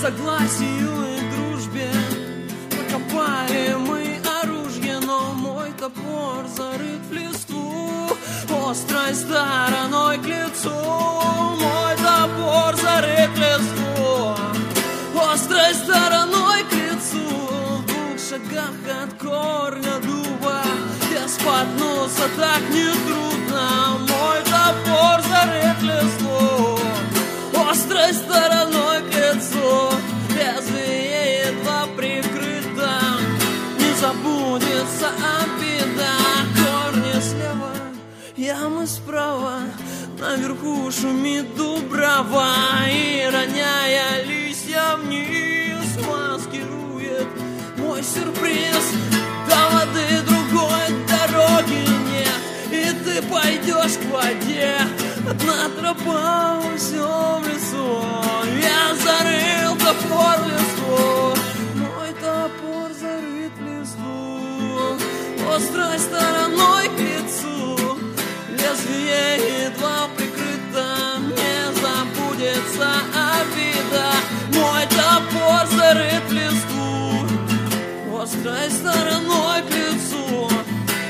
согласию и дружбе. Прокопали мы оружие, но мой топор зарыт в листву, острой стороной к лицу. Мой топор зарыт в листву, острой стороной к лицу. В 2 шагах от корня дуба, я споткнулся, так нетрудно. Мой топор зарыт в листву, острой стороной к лицу. Лезвие едва прикрыто, не забудется обида. Корни слева, ямы справа, наверху шумит дубрава, и, роняя листья вниз, маскирует мой сюрприз. До воды другой дороги нет, и ты пойдешь к воде. Одна тропа во всем лесу, я зарыл топор в лесу. Мой топор зарыт в лесу, острой стороной к лицу. Лезвие едва прикрыто, не забудется обида. Мой топор зарыт в лесу, острой стороной к лицу.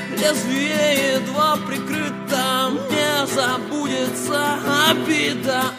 Лезвие едва прикрыто, не забудется обида.